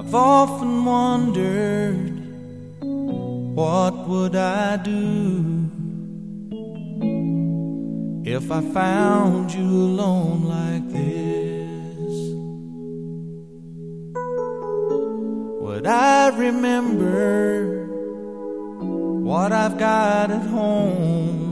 I've often wondered, what would I do if I found you alone like this? Would I remember what I've got at home?